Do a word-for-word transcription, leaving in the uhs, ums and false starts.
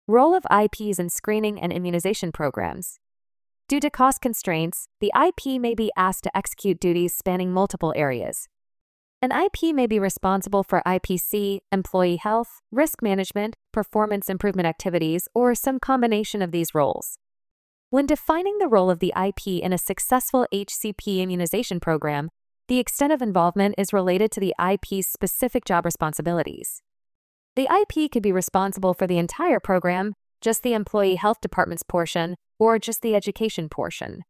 Role of I Ps in screening and immunization programs. Due to cost constraints, the I P may be asked to execute duties spanning multiple areas. An I P may be responsible for I P C, employee health, risk management, performance improvement activities, or some combination of these roles. When defining the role of the I P in a successful H C P immunization program, the extent of involvement is related to the I P's specific job responsibilities. The I P could be responsible for the entire program, just the employee health department's portion, or just the education portion.